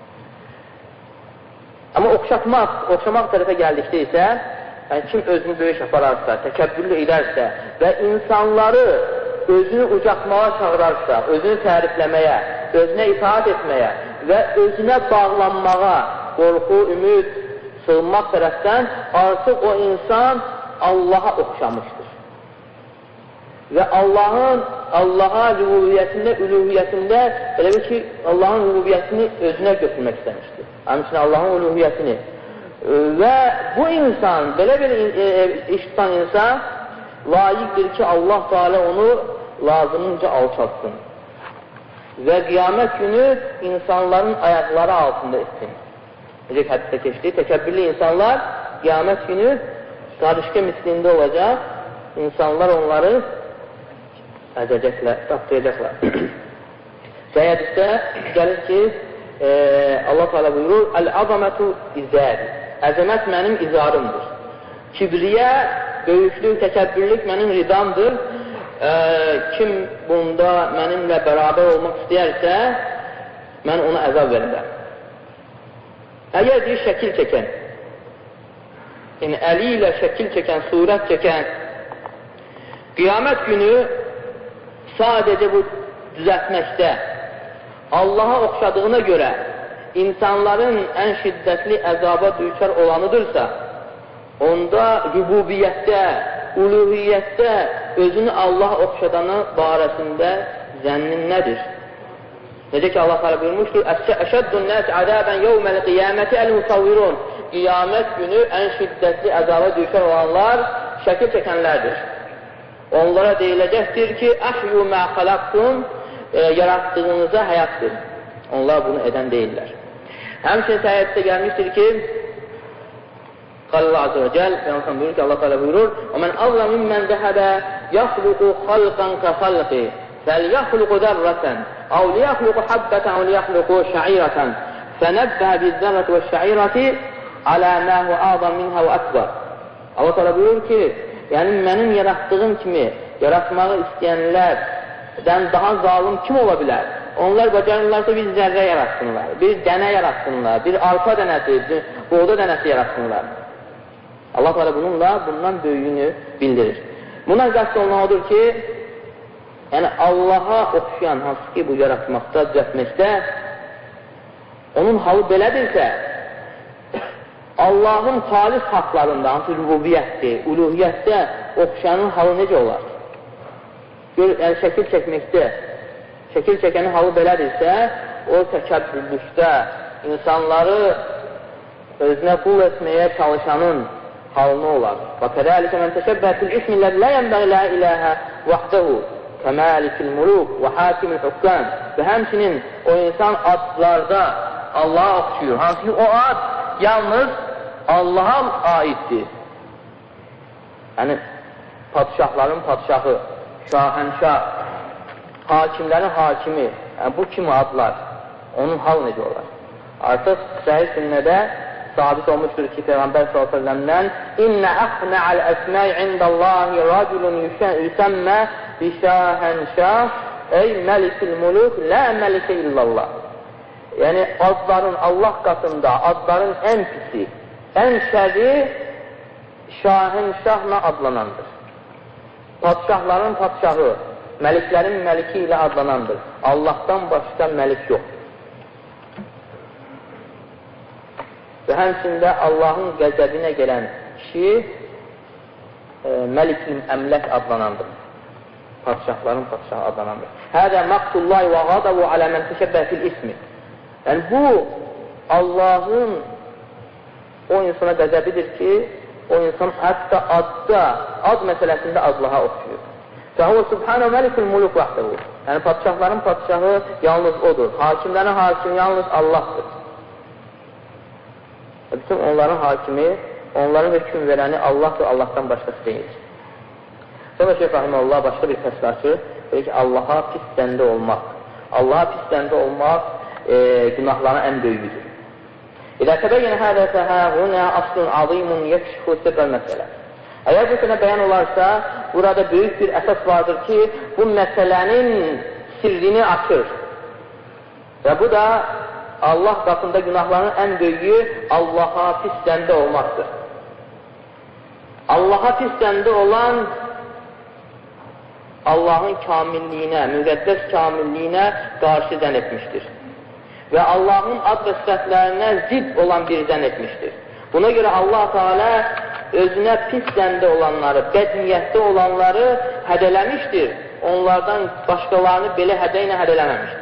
[SPEAKER 1] Amma oxşatmaq, oxşamaq tərəfə gəldikdə isə, yəni kim özünü böyük apararsa, təkəbbürlü edərsə və insanları özünü ucatmağa çağırarsa, özünü tərifləməyə, özünə itaat etməyə və özünə bağlanmağa, qorxu, ümid, sığınmaq tərəfdən artıq o insan Allaha oxşamışdır. Və Allahın, Allaha rübubiyyətində, üluhiyyətində elə bir ki, Allahın rübubiyyətini özünə götürmək istəmişdir. Həmçinin Allahın üluhiyyətini. Və bu insan, belə bir e, iş tutan insan layiqdir ki, Allah Teala onu lazımınca alçatsın. Və qiyamət günü insanların ayaqları altında etsin. Necə hədisdə keçdi, təkəbbürlü insanlar qiyamət günü qarışqa mislində olacaq, insanlar onları əzəcəklər, tapdayacaqlar. Hədisdə gəlir ki, e, Allah Teala buyurur, Əl-əzamətu izəri, əzəmət mənim izarımdır. Kibriyə, böyüklük, təkəbbürlük mənim ridamdır. E, kim bunda mənimlə bərabər olmaq istəyərsə, mən ona əzab verirəm. Əgər bir şəkil çəkən, yəni əli ilə şəkil çəkən, surət çəkən qiyamət günü sadəcə bu düzəltməkdə Allaha oxşadığına görə insanların ən şiddətli əzaba düçar olanıdırsa, onda rübubiyyətdə, uluhiyyətdə özünü Allah oxşadanı barəsində zənnin nədir? Necə ki, Allah təala buyurmuşdur: "Əşəddun nas azabən yevməl qiyaməti el-musavvirun." Qiyamət günü ən şiddətli əzaba düşər olanlar şəkil çəkənlərdir. Onlara deyiləcəkdir ki, "Əhyu mə xalaqtum", yaratdığınıza həyatdır. Onlar bunu edən deyirlər. Həmçinin səhiyyə gəlmişdir ki, Allah Azze ve Celle Peygamber buyurur ki, Allah Teala buyurur: "Omen azla mimmen zehebe yahluku halqan ka halqi, fel yahluku zerraten, aw liyahluku habbeten, aw liyahluku şa'ireten, fenebbehe bizzerreti ve şa'ireti ala ma hu azam minha ve akbar." Allah Teala buyurur ki, yani benim yarattığım kimi yaratmağı istəyənlərdən daha zalim kim ola bilər? Onlar bacarırlarsa bir zərrə yaratsınlar, bir dənə yaratsınlar, bir arpa dənəsi, bir buğda dənəsi yaratsınlar. Allah Teala bununla bundan böyüyünü bildirir. Buna qəsd olunan odur ki, yəni Allaha oxşayan, hansı ki bu yaratmaqda, düzəltməkdə onun halı belədirsə, Allahın xalis haqlarında, hansı rübubiyyətdir, uluhiyyətdə oxşayanın halı necə olar? Yəni şəkil çəkməkdə, şəkil çəkənin halı belədirsə, o təkəbbürlükdə insanları özünə qul etməyə çalışanın halını olar. Və kədəlikə mən təşəbbət fil ismilləz lə yənbəği lə iləhə vəhdəhu kəməlikil muluk və hakimil hükkəm. Və həmçinin o insan adlarda Allaha oxşuyur. Hansı ki o ad yalnız Allaha aiddir. Yəni, padişahların padişahı, şahənşah, hakimlərin hakimi, yəni bu kimi adlar, onun hal necə olar? Artıq səhih sünnədə sabit olmuşdur ki, Peyğəmbər sallallahu əleyhi və səlləmdən "İnnə əxnə'əl əsmə'i indallahi rəculun yüsəmmə bişahənşah ey məlikil muluk lə məlikə illallah." Yəni, adların Allah qatında, adların ən pisi, ən şəri şahənşahla adlanandır. Padişahların padişahı, məliklərin məliki ilə adlanandır. Allahdan başqa məlik yox. Və həmçində Allahın qəzəbinə gələn kişi e, Məlik-ül Əmlək adlanandır. Padişahların padişahı adlanandır. Hədə məqtullahi və qadavu alə mən təşəbbə fil ismi. Yəni bu Allahın o insana qəzəbidir ki, o insan hətta adda, ad məsələsində Allaha oxşuyur. Fəhəvə subhanə məlikul muluk vəhdəhu. Yəni padişahların padişahı yalnız odur. Hakimlərin hakimi yalnız Allahdır. Bütün onların hakimi, onların hüküm verəni Allahdır, Allahdan başqası deyil. Sonra Şeyh Rahiməllah başqa bir fəsl açır, deyir ki, Allaha pis dəndə olmaq. Allaha pis dəndə olmaq e, günahların ən böyüdür. İlə təbəyyən hədə fəhəğunə aslun azimun yəkşifu sirrəl məsələ. Əgər bu sənə bəyan olarsa, burada böyük bir əsas vardır ki, bu məsələnin sirrini açır. Və bu da Allah qatında günahların ən böyüyü Allaha pis dəndə olmaqdır. Allaha pis dəndə olan Allahın kamilliyinə, müqəddəs kamilliyinə qarşı zən etmişdir. Və Allahın ad və sifətlərinə zid olan bir zən etmişdir. Buna görə Allah Teala özünə pis dəndə olanları, bədniyyətdə olanları hədələmişdir. Onlardan başqalarını belə hədə ilə hədələməmişdir.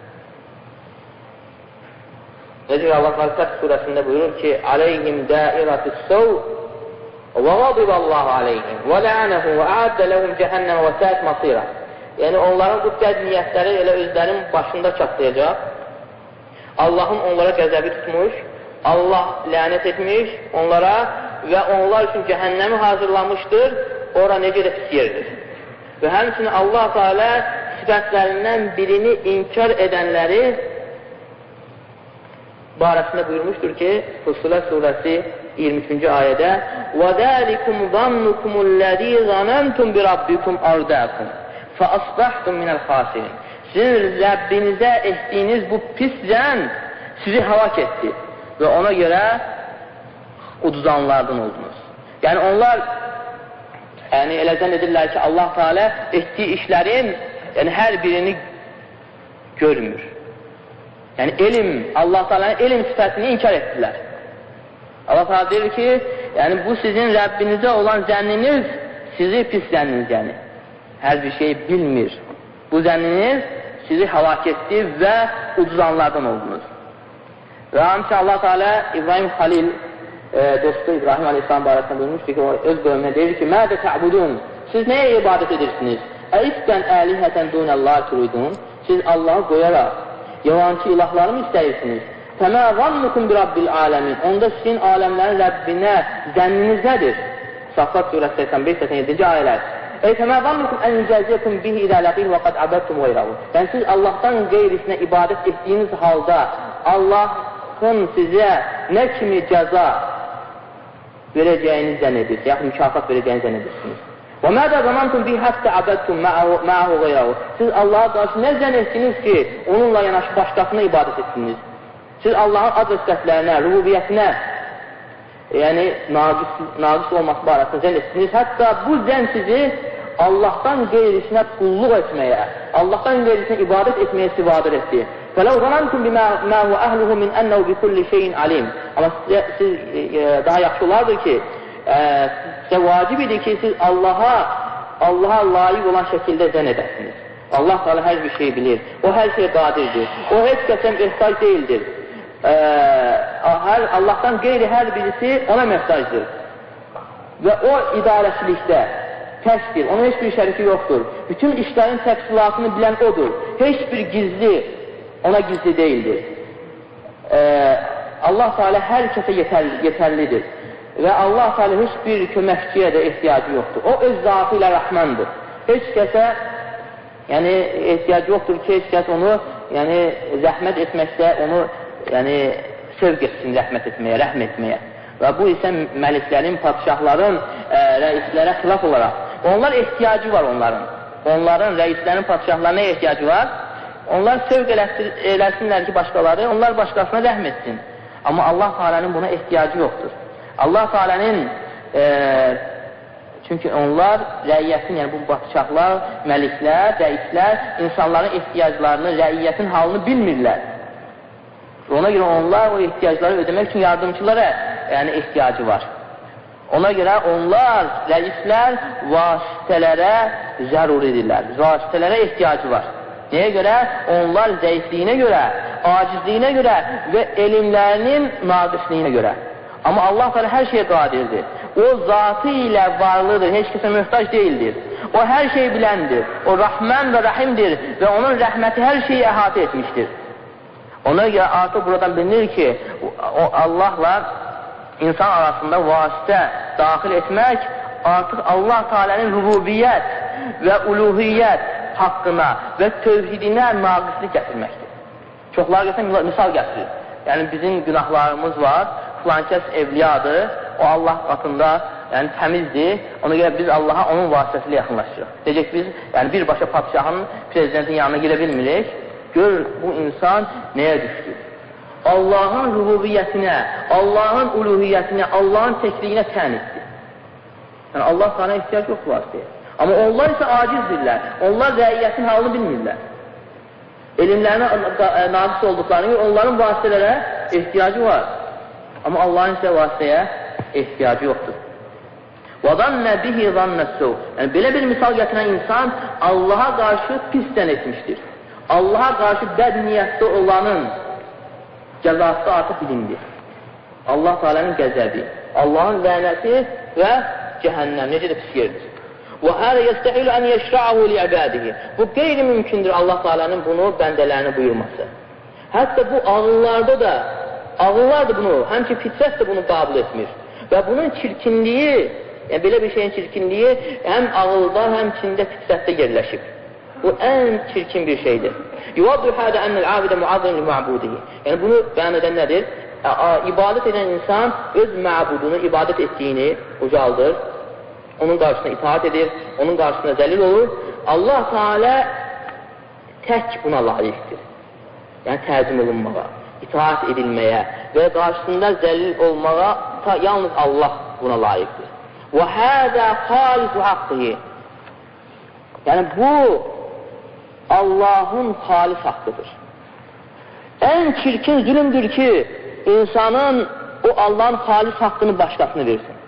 [SPEAKER 1] Necə ki, Allah Fəth surəsində buyurur ki, "Aleyhim dairatus-sav və ghadiballahu aleyhim və la'anahu və a'adda lehum cəhənnəm və sa'at masira." Yəni onların bu bəd niyyətləri elə özlərinin başında çatlayacaq. Allahın onlara qəzəbi tutmuş, Allah lənət etmiş onlara və onlar üçün cəhənnəmi hazırlamışdır. Ora necə də pis yerdir. Və həmçinin Allah Teala sifətlərindən birini inkar edənləri barəsində buyurmuşdur ki, Fussilə surəsi iyirmi üçüncü ayədə وَذَٰلِكُمْ ظَنُّكُمُ الَّذ۪ي ظَنَنْتُمْ بِرَبِّكُمْ أَرْدَاكُمْ فَأَصْبَحْتُمْ مِنَ الْخَاسِرِينَ. Sizin Rəbbinizə etdiyiniz bu pis zən sizi həlak etdi və ona görə uduzanlardan oldunuz. Yəni onlar yəni, elə zənn edirlər ki, Allah Teala etdiyi işlərin yəni, hər birini görmür. Yəni elm, Allah Teala'nın elm sifətini inkar etdilər. Allah Teala deyir ki, yəni bu sizin Rəbbinizə olan zənniniz sizi pis zənniniz yəni. Hər bir şey bilmir. Bu zənniniz sizi həlak etdi və ucuzanlardan oldunuz. Və həmçinin Allah Teala İbrahim Xalil e, dostu İbrahim Aleyhisselam barəsində buyurmuşdur ki, o öz qövmünə deyir ki, Mədə tə'budun? Siz nəyə ibadət edirsiniz? Əifdən əlihətən dunəllah turidun? Siz Allahı qoyaraq yalancı ilahları mı istəyirsiniz? Fəmə zannukum bi Rabbil aləmin. Onda sizin aləmlərin Rəbbinə zənniniz nədir? Safat surəsi səksən beş səksən yeddi ayələr. Ey fəmə zannukum ən yücəziyyəkum bihi idə ləqin və qad əbədtum qeyrahu. Yəni siz Allahdan qeyrisinə ibadət etdiyiniz halda Allahın sizə nə kimi cəza verəcəyini zənn edirsiniz, yaxud mükafat verəcəyini zənn edirsiniz. Və mədə zamantum bi həttə əbədtum mə'ahu qeyrahu. Siz Allaha qarşı nə zənn etdiniz ki, onunla yanaşı başqasına ibadət etdiniz? Siz Allahın ad və sifətlərinə, rububiyyətinə, yəni naqis, naqis olması barəsində zənn etdiniz. Hətta bu zənn sizi Allahdan qeyrisinə qulluq etməyə, Allahdan qeyrisinə ibadət etməyə istifadə etdi. فَلَوْ ظَنَنْتُمْ بِمَا هُوَ أَهْلُهُ مِنْ أَنَّهُ بِكُلِّ شَيْءٍ عَلِيمٍ. Amma sizə, siz e, daha yaxşı olardır ki, e, sizə vacib idi ki, siz Allaha, Allaha layiq olan şəkildə zənn edəsiniz. Allah Teala hər bir şey bilir. O hər şey qadirdir. O heç kəsə ehtiyac deyildir. E, hər, Allahdan qeyri hər birisi ona möhtacdır. Və o idarəçilikdə təkdir. Onun heç bir şəriki yoxdur. Bütün işlərin təfsilatını bilən odur. Heç bir gizli ona gizli deyildir. Ee, Allah Teala hər kəsə yetərli, yetərlidir. Və Allah Teala heç bir köməkçiyə də ehtiyacı yoxdur. O öz zatı ilə rəhmandır. Heç kəsə yəni, ehtiyacı yoxdur ki, heç kəs onu yəni, rəhmət etməkdə onu yəni, sevq etsin rəhmət etməyə, rəhm etməyə. Və bu isə məliklərin, padişahların ə, rəislərə xilaf olaraq. Onlar ehtiyacı var onların. Onların, rəislərin, padişahlarına ehtiyacı var. Onlar sevq eləsinlər ki, başqaları, onlar başqasına rəhm etsin. Amma Allah Teala'nın buna ehtiyacı yoxdur. Allah Teala'nın e, çünki onlar rəiyyətin, yəni bu padişahlar, məliklər, rəislər insanların ehtiyaclarını, rəiyyətin halını bilmirlər. Ona görə onlar o ehtiyacları ödəmək üçün yardımcılara yəni, ehtiyacı var. Ona görə onlar, rəislər vasitələrə zəruridirlər, vasitələrə ehtiyacı var. Nəyə görə? Onlar zəifliyinə görə, acizliyinə görə və elmlərinin naqisliyinə görə. Amma Allah Teala hər şeyə qadirdir. O zatı ilə varlıdır, heç kəsə möhtac deyildir. O hər şeyi biləndir. O Rəhmən və Rəhimdir və onun rəhməti hər şeyi əhatə etmişdir. Ona görə artıq buradan bilinir ki, o Allahla insan arasında vasitə daxil etmək artıq Allah Teala'nın rububiyyət və uluhiyyət haqqına və tövhidinə naqislik gətirməkdir. Çoxlar gəlsən misal gətirir. Yəni bizim günahlarımız var, filankəs evliyadır, o Allah qatında yəni, təmizdir, ona görə biz Allaha onun vasitəsilə yaxınlaşırıq. Deyəcək biz yəni, birbaşa padişahın, prezidentin yanına girə bilmirik, gör bu insan nəyə düşdür? Allahın rububiyyətinə, Allahın uluhiyyətinə, Allahın təkliyinə təniddir. Yəni Allah sana ehtiyac yox var deyir. Amma onlar isə acizdirlər. Onlar rəiyyətin halını bilmirlər. Elmlərinə naqis olduqlarını görə onların vasitələrə ehtiyacı var. Amma Allahın isə vasitəyə ehtiyacı yoxdur. وَظَنَّ بِهِ ظَنَّ السَّوْءِ. Yəni belə bir misal gətirən insan Allaha qarşı pisdən etmişdir. Allaha qarşı bəd niyyətdə olanın cəzası artıq bilindir. Allah Teala'nın qəzəbi, Allahın lənəti və cəhənnəm necə də pis yerdir. وَهَذَا يَسْتَحِلُ أَنْ يَشْرَعَهُ لِعِبَادِهِ. Bu qeyri-mümkündür Allah Teala'nın bunu bəndələrini buyurması. Hətta bu ağıllarda da, ağıllar da bunu, həmçə fitrət də bunu qabıl etmir. Və bunun çirkinliyi, yəni belə bir şeyin çirkinliyi həm ağılda, həm çində fitrətdə yerləşib. Bu ən çirkin bir şeydir. يُوَضُّ هَذَا أَنَّ الْعَابِدَ مُعَظِّمٌ لِمَعْبُودِهِ. Yəni bunu bəyan edən nədir? İbadət edən insan öz məbudunu ibadət etdiyini ucaldır. Onun qarşısına itaat edir, onun qarşısına zəlil olur. Allah Teala tək buna layiqdir. Yəni təzim olunmağa, itaat edilməyə və qarşısında zəlil olmağa ta, yalnız Allah buna layiqdir. Və hədə xalisu haqqıhi. Yəni, bu Allahın xalis haqqıdır. Ən çirkin zülümdür ki, insanın o Allahın xalis haqqını başqasını versin.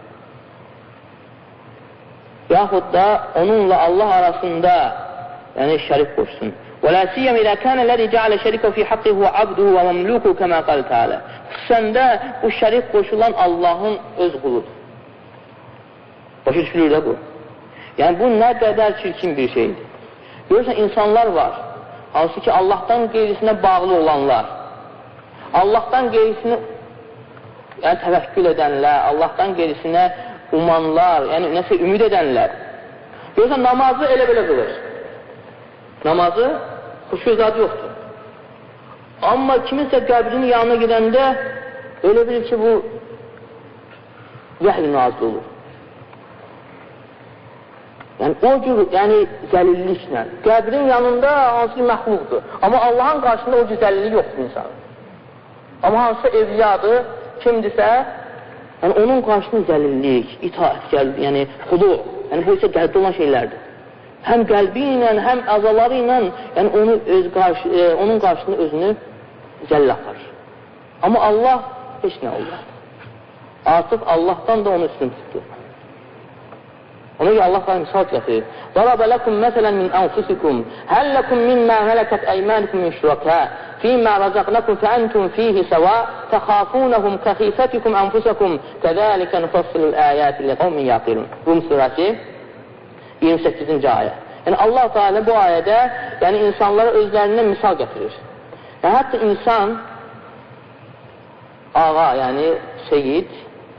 [SPEAKER 1] Yaxud da onunla Allah arasında yəni şərik qoşsun. وَلَا سِيَّمْ إِذَا كَانَ الَّذِي جَعَلَ شَرِكَهُ فِي حَقِّهِ وَعَبْدُهُ وَمَمْلُوكُهُ كَمَا قَالَ تَعَالَى. Xüsusən də bu şərik qoşulan Allahın öz quludur. Başa düşülür də bu. Yəni bu nə qədər çirkin bir şeydir. Görürsən, insanlar var, hansı ki Allahdan qeyrisinə bağlı olanlar, Allahdan qeyrisinə yəni, təvəkkül edənlər, Allahdan qeyrisinə umanlar, yəni nəsə ümid edənlər. Görürsən, namazı elə-belə qılır. Namazı xuşu-zadı yoxdur. Amma kiminsə qəbrinin yanına gedəndə elə bilir ki, bu vəhl nazil olur. Yəni, o cür, yəni, zəlilliklə. Qəbrin yanında hansı ki, məxluqdur. Amma Allahın qarşısında o cür zəlillik yoxdur insanın. Amma hansı evliyadır, kimdirsə, yəni, onun qarşısında zəlillik, itaətkar, yəni, xudu, yəni, bu isə qəlbdə olan şeylərdir. Həm qəlbi ilə, həm əzaları ilə, yəni, onu öz qarşı, e, onun qarşısında özünü zəlil aparır. Amma Allah heç nə olur. Artıq Allahdan da onu üstün tutdu. Ona görə Allah da misal gətirir. ضَرَبَ لَكُمْ مَثَلًا مِنْ أَنْفُسِكُمْ هَلْ لَكُمْ مِمَّا مَلَكَتْ أَيْمَانُكُمْ مِنْ شُرَكَاءَ فِيمَّا رَزَقْنَكُمْ فَأَنْتُمْ فِيهِ سَوَاءٌ تَخَافُونَهُمْ كَخِيفَتِكُمْ أَنْفُسَكُمْ كَذَلِكَ نُفَصِّلُ الْآيَاتِ لِقَوْمٍ يَعْقِلُونَ. Rum surəsi iyirmi səkkizinci ayə. Yəni Allah Teala bu ayədə yəni insanlara özlərindən misal gətirir. Yəni hətta insan ağa, yəni seyid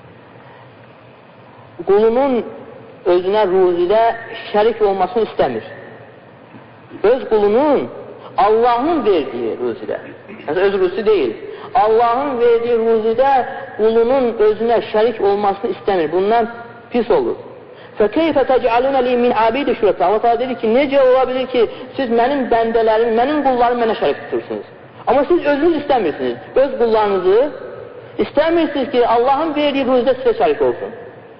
[SPEAKER 1] qulunun özünə ruzidə şərik olmasını istəmir. Öz qulunun Allahın verdiyi ruzidə, yəni öz ruzisi deyil, Allahın verdiyi ruzidə qulunun özünə şərik olmasını istəmir. Bundan pis olur. فَكَيْفَ تَجْعَلُونَ لِي مِنْ عَبِيدِ شُرَكَاءَ. Allah Teala dedi ki, necə ola bilir ki, siz mənim bəndələrim, mənim qullarım mənə şərik tutursunuz. Amma siz özünüz istəmirsiniz. Öz qullarınızı istəmirsiniz ki, Allahın verdiyi ruzidə sizə şərik olsun.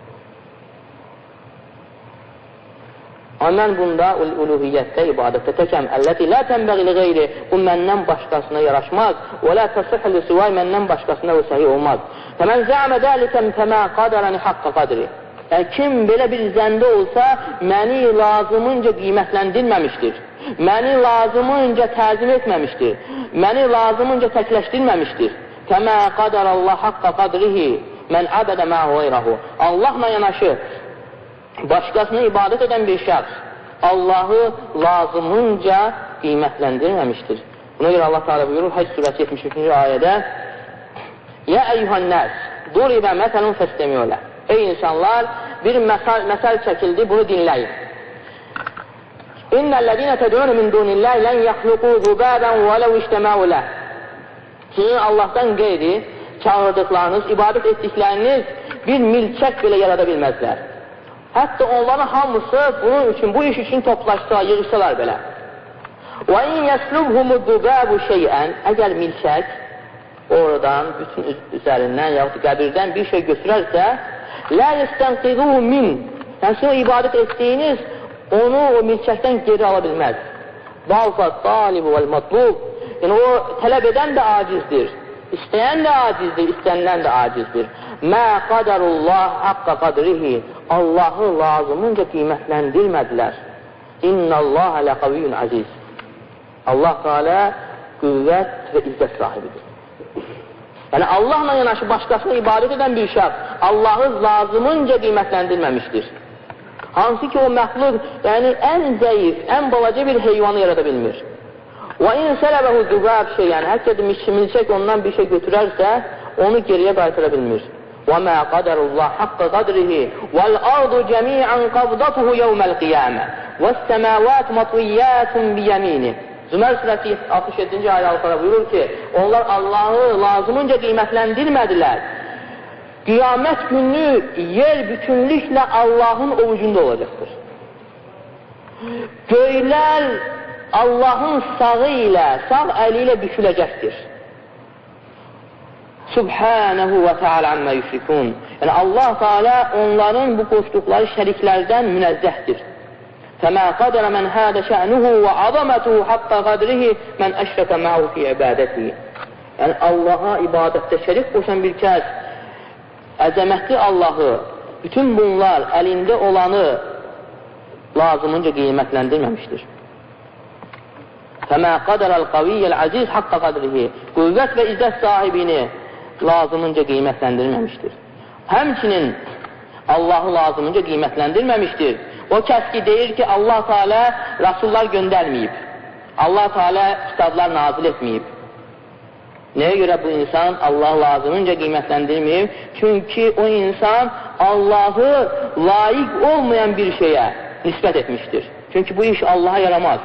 [SPEAKER 1] Mən bunda uluhiyyətdə, ibadətdə təkəm. Əlləti lə tənbəğili qeyri, bu məndən başqasına yaraşmaz. Və lə təsihli sivay, məndən başqasına o səhi olmaz. Fəmən zəmə dəlikəm təmə qadarəni haqqa qadri. Yəni, kim belə bir zəndə olsa, məni lazımınca qiymətləndirməmişdir. Məni lazımınca təzim etməmişdir. Məni lazımınca təkləşdirməmişdir. Təmə qadarallah haqqa qadrihi, mən əbədə məğayrahu. Allahla yanaşı, başqasını ibadət edən bir şəxs Allahı lazımınca qiymətləndirməmişdir. Buna görə Allah Teala buyurur Həcc surəsi yetmiş üçüncü ayədə: "Ya eyyuhan-nas, duriba məsalun fəstəmi'u ləh." Ey insanlar, bir məsəl, məsəl çəkildi, bunu dinləyin. İnnellezîne ted'ûne min dûnillâhi len yahluqû zubâben velev ictemâ'u leh. Sizin Allah'tan qeyri çağırdıqlarınız, ibadət etdikləriniz bir milçək belə yarada bilməzlər. Hətta onların hamısı bunun üçün, bu iş üçün toplaşsalar, yığışsalar belə. وَاِنْ يَسْلُبْهُمُ الذُّبَابُ شَيْئًا. Əgər milçək oradan, bütün üzərindən, yaxud qəbirdən bir şey götürərsə, لَا يَسْتَنْقِذُهُ مِنْ. Yəni, sizin o ibadət etdiyiniz, onu o milçəkdən geri ala bilməz. ضَعْفَ الطَّالِبُ وَالْمَطْلُوبُ. Yəni, o tələb edən də acizdir, istəyən də acizdir, istənilən də acizdir. Mə qadarullah haqqa qadrihi. Allahı lazımınca qiymətləndirmədilər. İnnəllaha ləqaviyyun aziz. Allah Teala qüvvət və izzət sahibidir. Yəni Allahla yanaşı başqasına ibadət edən bir şəxs Allahı lazımınca qiymətləndirməmişdir. Hansı ki o məxluq, yəni ən zəif, ən balaca bir heyvanı yarada bilmir. Və in sələbəhu zubab şeyən, hətta milçək ondan bir şey götürərsə, onu geriyə qaytıra bilmir. وَمَا قَدَرُ اللّٰهِ حَقَّ قَدْرِهِ وَالْأَرْضُ جَمِيعًا قَبْضَتُهُ يَوْمَ الْقِيَامَةِ وَالسَّمَاوَاتُ مَطْوِيَّاتٌ بِيَمِينِهِ. Zümer surəsi altmış yeddinci ayə altına buyurur ki, onlar Allahı lazımınca qiymətləndirmədilər. Qiyamət günü yer bütünlüklə Allahın ovucunda olacaqdır. Göylər Allahın sağı ilə, sağ əli ilə büküləcəkdir. Subhanahu və Teala amma yüşrikun. Yəni, Allah Teala onların bu qoşduqları şəriklərdən münəzzəhdir. فَمَا قَدَرَ مَنْ هَادَ شَأْنُهُ وَعَظَمَتُهُ حَقَّ قَدْرِهِ مَنْ أَشْرَكَ مَعُهُ فِي عِبَادَتِهِ. Yəni, Allaha ibadətdə şərik qoşan bir kəs əzəmətli Allahı, bütün bunlar əlində olanı lazımınca qiymətləndirməmişdir. فَمَا قَدَرَ الْقَوِيَّ الْعَزِيزِ حَقَّ قَدْرِهِ. Qüvvət və izzət sahibini lazımınca qiymətləndirməmişdir. Həmçinin Allahı lazımınca qiymətləndirməmişdir. O kəs ki, deyir ki, Allah Teala Rasullar göndərməyib. Allah Teala kitablar nazil etməyib. Nəyə görə bu insan Allah lazımınca qiymətləndirməyib? Çünki o insan Allahı layiq olmayan bir şeyə nisbət etmişdir. Çünki bu iş Allaha yaramaz.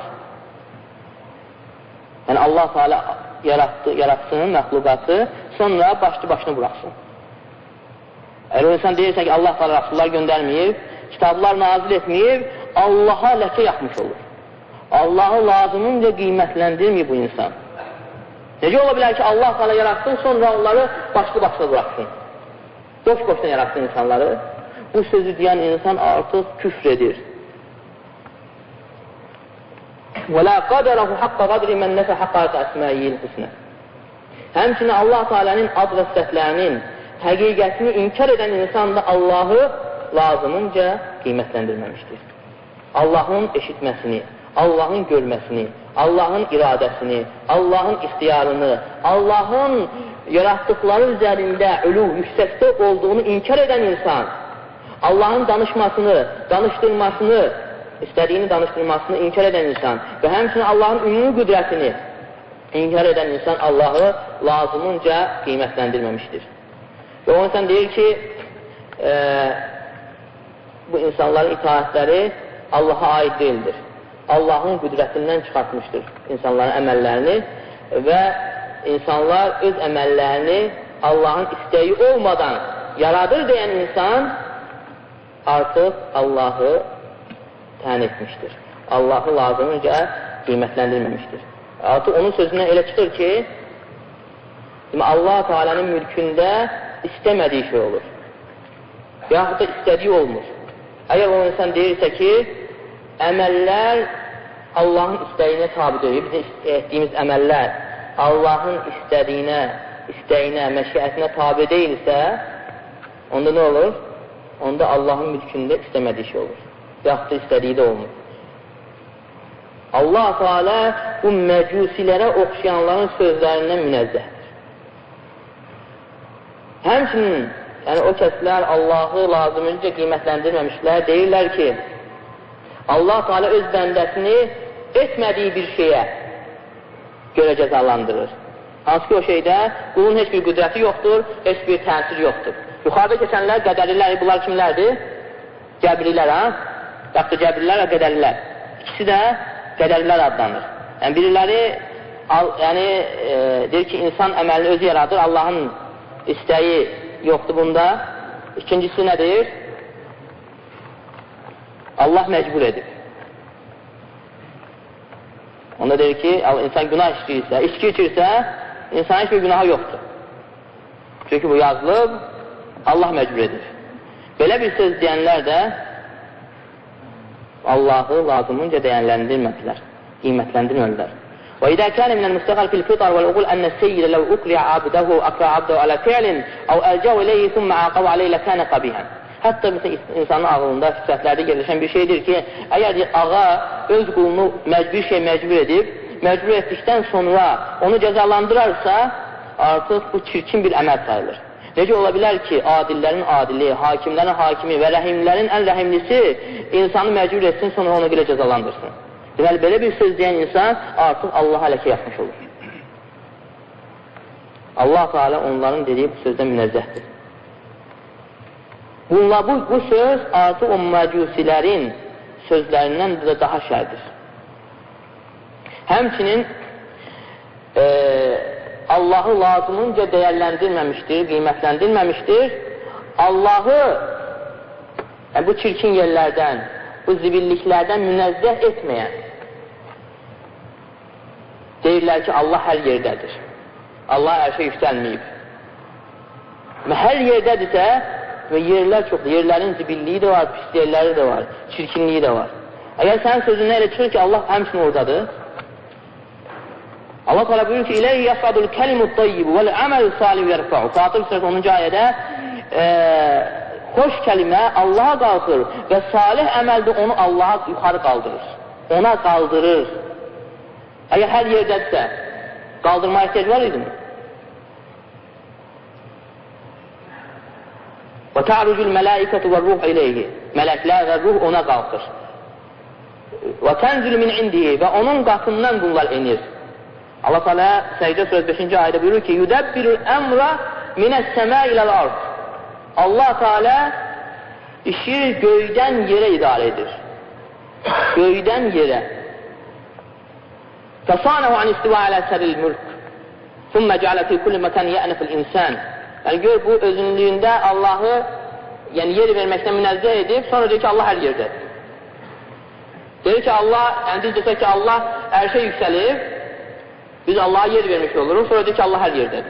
[SPEAKER 1] Yəni, Allah Teala yarattı, yaratsın məxluqatı, sonra başlı başını buraxsın. Əgər o insan deyirsə ki, Allah Teala Rasullar göndərməyib, kitablar nazil etməyib, Allaha ləkə yaxmış olur. Allahı lazımınca qiymətləndirməyib bu insan. Necə ola bilər ki, Allah Teala yaratsın, sonra onları başlı başına buraxsın. Boş-boşdan yaratsın insanları. Bu sözü deyən insan artıq küfr edir. وَلَا قَدَرَهُ حَقَّ قَدْرِ مَنْ نَفَ حَقَّةَ أَسْمَائِهِ الْحُسْنَى. Həmçinin Allah Teala'nın ad və sifətlərinin həqiqətini inkar edən insan da Allahı lazımınca qiymətləndirməmişdir. Allahın eşitməsini, Allahın görməsini, Allahın iradəsini, Allahın ixtiyarını, Allahın yaratdıqları üzərində ülü, yüksəkdə olduğunu inkar edən insan, Allahın danışmasını, danışdırmasını, istədiyini danışdırmasını inkar edən insan və həmçinin Allahın ümumi qüdrətini inkar edən insan Allahı lazımınca qiymətləndirməmişdir. Və o insan deyir ki, e, bu insanların itaətləri Allaha aid deyildir. Allahın qüdrətindən çıxartmışdır insanların əməllərini və insanlar öz əməllərini Allahın istəyi olmadan yaradır deyən insan artıq Allahı tən etmişdir. Allahı lazımınca qiymətləndirməmişdir. Artıq onun sözündən elə çıxır ki, Allah Teala'nın mülkündə istəmədiyi şey olur. Yaxud da istədiyi olmur. Əgər o insan deyirsə ki, əməllər Allahın istəyinə tabidir. Bizim etdiyimiz əməllər Allahın istədiyinə, istəyinə, məşiətinə tabi deyilsə, onda nə olur? Onda Allahın mülkündə istəmədiyi şey olur. Yaxud da istədiyi də olmur. Allah Teala bu məcusilərə oxşayanların sözlərindən münəzzəhdir. Həmçinin, yəni o kəslər Allahı lazımınca qiymətləndirməmişlər, deyirlər ki, Allah Teala öz bəndəsini etmədiyi bir şeyə görə cəzalandırır. Hansı ki o şeydə qulun heç bir qüdrəti yoxdur, heç bir təsir yoxdur. Yuxarıda keçənlər qədərilər, bunlar kimlərdir? Cəbrilər, ha? Yaxud da cəbrilər və qədərilər. İkisi də qədərilər adlanır. Yəni biriləri al, yəni, e, deyir ki, insan əməlini özü yaradır, Allahın istəyi yoxdur bunda. İkincisi nədir? Allah məcbur edib. Onda deyir ki, insan günah işləyirsə, içki içirsə, insan heç bir günahı yoxdur. Çünki bu yazılıb, Allah məcbur edir. Belə bir söz deyənlər də Allahı lazımınca dəyərləndirmədilər, qiymətləndirmədilər. وإذا كان من المستقل في الفطر والعقول أن السيد لو أكره عبده أكره عبده على فعل أو ألجأه إليه ثم عاقبه عليه لكان قبيحا. Hətta insanın ağlında, fitrətlərdə yerləşən bir şeydir ki, əgər ağa öz qulunu məcbur şey məcbur edib, məcbur etdikdən sonra onu cəzalandırarsa, artıq bu çirkin bir əməl sayılır. Necə ola bilər ki, adillərin adili, hakimlərin hakimi və rəhimlərin ən rəhimlisi insanı məcbur etsin, sonra ona görə cəzalandırsın. Deməli, belə bir söz deyən insan artıq Allaha ləkə yaxmış olur. Allah Teala onların dediyi bu sözdən münəzzəhdir. Bununla bu, bu söz artıq o məcusilərin sözlərindən də daha şərdir. Həmçinin e, Allahı lazımınca dəyərləndirməmişdir, qiymətləndirməmişdir. Allahı yəni, bu çirkin yerlərdən, bu zibilliklərdən münəzzəh etməyən deyirlər ki, Allah hər yerdədir. Allah hər şey yüksəlməyib. Və hər yerdədirsə, və yerlər çoxdur. Yerlərin zibilliyi də var, pis yerləri də var, çirkinliyi də var. Əgər sənin sözündən elə çıxır ki, Allah həmçinin oradadır. Allah təala buyurur ki, İleyhi yas'adul kelimut tayyibu vel amelus salih yerfa'u. Fatır surəsi onuncu ayədə e, xoş kəlimə Allaha qalxır və salih əməl də onu Allaha yuxarı qaldırır. Ona qaldırır. Əgər hər yerdədirsə, qaldırmaya ehtiyac var idi mi? Və ta'rucul mələikətu və ruh ileyhi. Mələklər və ruh ona qalxır. Və tənzülü min indihi və onun qatından bunlar enir. Allah Teala Səcdə surəsi beşinci ayədə buyurur ki, Yudabbirul əmra minəs-səmə iləl-ard. Allah Teala işi göydən yerə idarə edir. Göydən yerə. Fəsanəhu an istiva alə səril mülk. Thumma cəalə fi kulli məkan ya'nafil insan. Yəni gör bu özünlüyündə Allahı, yəni yer verməkdən münezzeh edib, sonra deyir ki, Allah hər yerdədir. Deyir ki, Allah, yəni biz desək ki, Allah ərşə yüksəlib, biz Allah'a yer vermiş oluruq, sonra deyir ki, Allah hər yerdədir.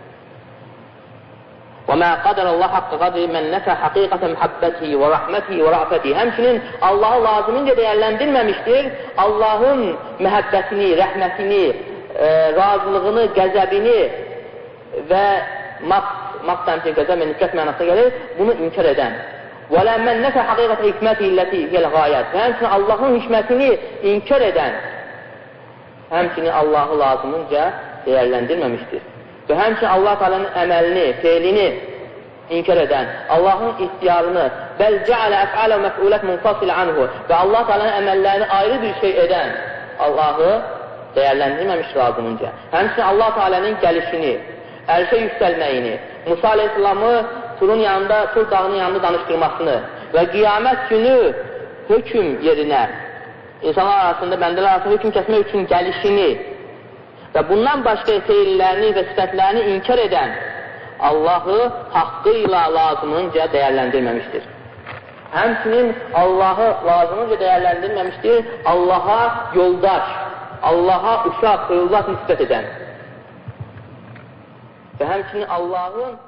[SPEAKER 1] وَمَا قَدَرَ اللّٰهَ حَقَّ قَدْرِ مَنْ نَفَى حَقِيقَةَ مُحَبَّتِهِ وَرَحْمَتِهِ وَرَعْفَتِهِ. Həmçinin Allah'ı lazımınca dəyərləndirməmişdir. Allah'ın məhəbbətini, rəhmətini, e, razılığını, qəzəbini və maqs təmsil qəzəb və nifrət mənasına gəlir, bunu inkar edən. وَلَمَّنْ نَفَى حَقِيقَةَ حِكْمَتِهِ الَّتِي هِيَ الْغَايَةِ. Həmçinin Allah'ın hikmətini inkar edən, həmçinin Allah'ı lazımınca dəyərləndirməmişdir. Və həmçinin Allah Teala'nın əməlini, feilini inkar edən, Allah'ın ixtiyarını, bəl cəalə əf'alə və məf'ulət munfasilə anhu və Allah Teala'nın əməllərini ayrı bir şey edən Allah'ı dəyərləndirməmiş lazımınca. Həmçinin Allah Teala'nın gəlişini, ərşə yüksəlməyini, Musa Aleyhisselamı Turun yanında, Tur dağının yanında danışdırmasını və qiyamət günü hökm yerinə, insanlar arasında, bəndələr arasında hökm kəsmək üçün gəlişini və bundan başqa feillərini və sifətlərini inkar edən Allah'ı haqqıyla lazımınca dəyərləndirməmişdir. Həmçinin Allah'ı lazımınca dəyərləndirməmişdir, Allah'a yoldaş, Allah'a uşaq, övlad nisbət edən və həmçinin Allah'ın